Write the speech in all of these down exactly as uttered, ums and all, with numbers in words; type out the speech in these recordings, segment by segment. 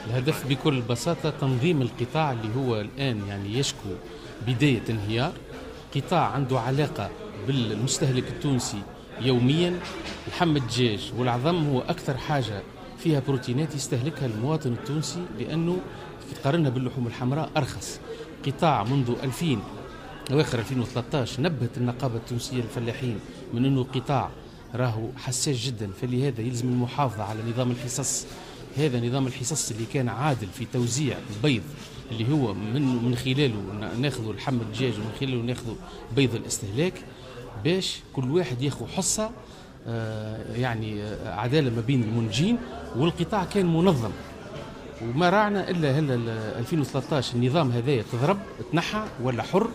الهدف بكل بساطة تنظيم القطاع اللي هو الآن يعني يشكو بداية انهيار. قطاع عنده علاقة بالمستهلك التونسي يوميا. لحم الدجاج والعظم هو أكثر حاجة فيها بروتينات يستهلكها المواطن التونسي، لأنه تقارنها باللحوم الحمراء أرخص. قطاع منذ ألفين أواخر ألفين وثلاثة عشر نبهت النقابة التونسية للفلاحين من أنه قطاع راهو حساس جدا، فلهذا يلزم المحافظة على نظام الحصص. هذا نظام الحصص اللي كان عادل في توزيع البيض، اللي هو من من خلاله ناخذ لحم الدجاج ومن خلاله ناخذ بيض الاستهلاك، باش كل واحد ياخذ حصة. آه يعني آه عدالة ما بين المنتجين، والقطاع كان منظم. وما راعنا الا هلا ألفين وثلاثة عشر النظام هذايا تضرب تنحى ولا حر.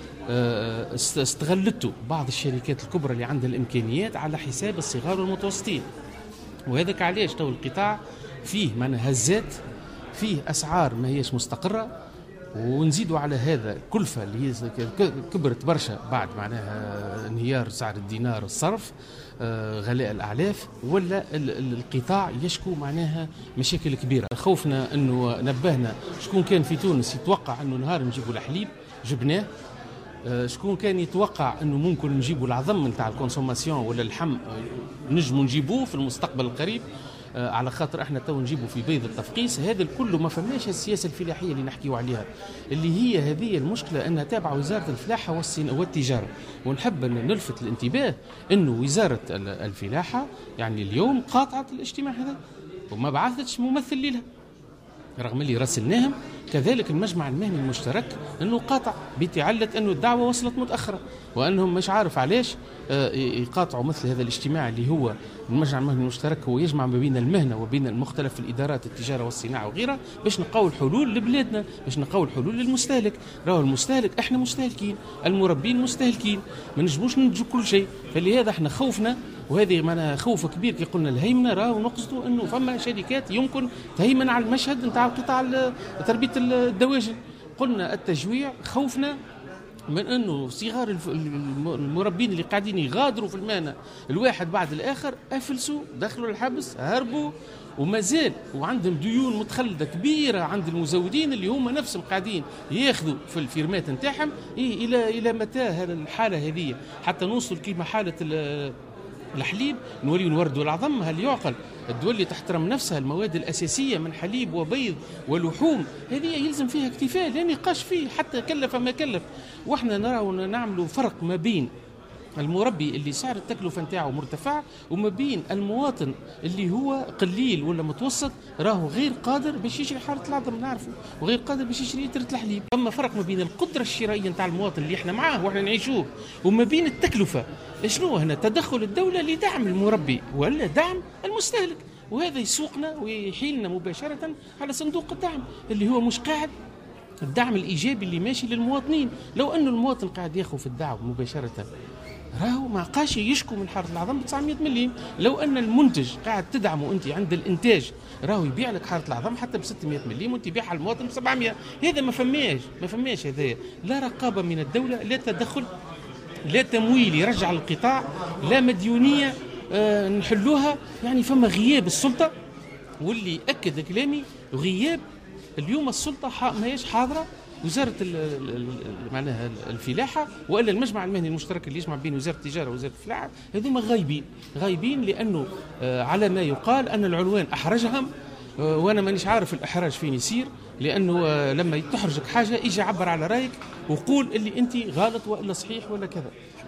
آه استغلته بعض الشركات الكبرى اللي عندها الامكانيات على حساب الصغار والمتوسطين. وهذاك علاش تو القطاع فيه معناها هزات، فيه اسعار ما هيش مستقره. ونزيدوا على هذا كلفه اللي هي كبرت برشا بعد معناها انهيار سعر الدينار والصرف، آه غلاء الاعلاف، ولا القطاع يشكو معناها مشاكل كبيره. خوفنا انه نبهنا شكون كان في تونس يتوقع انه نهار نجيبوا الحليب جبناه. آه شكون كان يتوقع انه ممكن نجيبوا العظم نتاع الكونسوماسيون ولا اللحم نجموا نجيبوه في المستقبل القريب، على خاطر احنا تو نجيبوا في بيض التفقيس. هذا الكل ما فماش السياسه الفلاحيه اللي نحكيوا عليها، اللي هي هذه المشكله انها تابعه وزاره الفلاحه والتجاره. ونحب أن نلفت الانتباه انه وزاره الفلاحه يعني اليوم قاطعت الاجتماع هذا وما بعثتش ممثل لها، رغم اللي راسلناهم. كذلك المجمع المهني المشترك انه قاطع بتعلة انه الدعوه وصلت متاخره، وانهم مش عارف علاش يقاطعوا مثل هذا الاجتماع اللي هو المجمع المهني المشترك. هو يجمع ما بين المهنه وبين المختلف الادارات التجاره والصناعه وغيرها، باش نلقاو الحلول لبلادنا، باش نلقاو الحلول للمستهلك. راهو المستهلك احنا مستهلكين، المربين مستهلكين، ما نجموش ننتجوا كل شيء. فلهذا احنا خوفنا، وهذه معناها خوف كبير كي قلنا الهيمنه، راهو نقصدوا انه فما شركات يمكن تهيمن على المشهد نتاع قطاع تربيه الدواجن. قلنا التجويع، خوفنا من انه صغار المربين اللي قاعدين يغادروا في المهنه الواحد بعد الاخر، افلسوا، دخلوا الحبس، هربوا، وما زال وعندهم ديون متخلده كبيره عند المزودين اللي هم نفسهم قاعدين ياخذوا في الفيرمات نتاعهم. إيه الى الى متى هذه الحاله هذه حتى نوصل كيما حاله الحليب نولي نوردوا العظم؟ هل يعقل؟ الدول اللي تحترم نفسها المواد الأساسية من حليب وبيض ولحوم هذه يلزم فيها اكتفاء، لا نقاش فيه حتى كلف ما كلف. واحنا نرى نعملوا فرق ما بين المربي اللي سعر التكلفة نتاعه مرتفع، وما بين المواطن اللي هو قليل ولا متوسط راهو غير قادر باش يشري حارة العظم نعرفه، وغير قادر باش يشري لترة الحليب. اما فرق ما بين القدرة الشرائية نتاع المواطن اللي احنا معاه واحنا نعيشوه، وما بين التكلفة. شنو هنا؟ تدخل الدولة لدعم المربي ولا دعم المستهلك، وهذا يسوقنا ويحيلنا مباشرة على صندوق الدعم اللي هو مش قاعد الدعم الإيجابي اللي ماشي للمواطنين. لو أنه المواطن قاعد ياخذ في الدعم مباشرة راهو ما قاش يشكو من حارة العظم ب تسعمية مليم. لو أن المنتج قاعد تدعمه أنت عند الإنتاج راهو يبيع لك حارة العظم حتى ب ستمية مليم وأنت تبيعها المواطن ب سبعمية. هذا ما فماش ما فماش هذا لا رقابة من الدولة، لا تدخل، لا تمويل يرجع القطاع، لا مديونية آه نحلوها. يعني فما غياب السلطة، واللي أكد كلامي غياب اليوم السلطة ما هيش حاضرة. وزارة معناها الفلاحة وإلا المجمع المهني المشترك اللي يجمع بين وزارة التجارة ووزارة الفلاحة هذوما غايبين غايبين لأنه آه على ما يقال أن العنوان أحرجهم. آه وأنا مانيش عارف الإحراج فين يصير، لأنه آه لما تحرجك حاجة إيجي عبر على رأيك وقول اللي أنت غلط وإلا صحيح ولا كذا.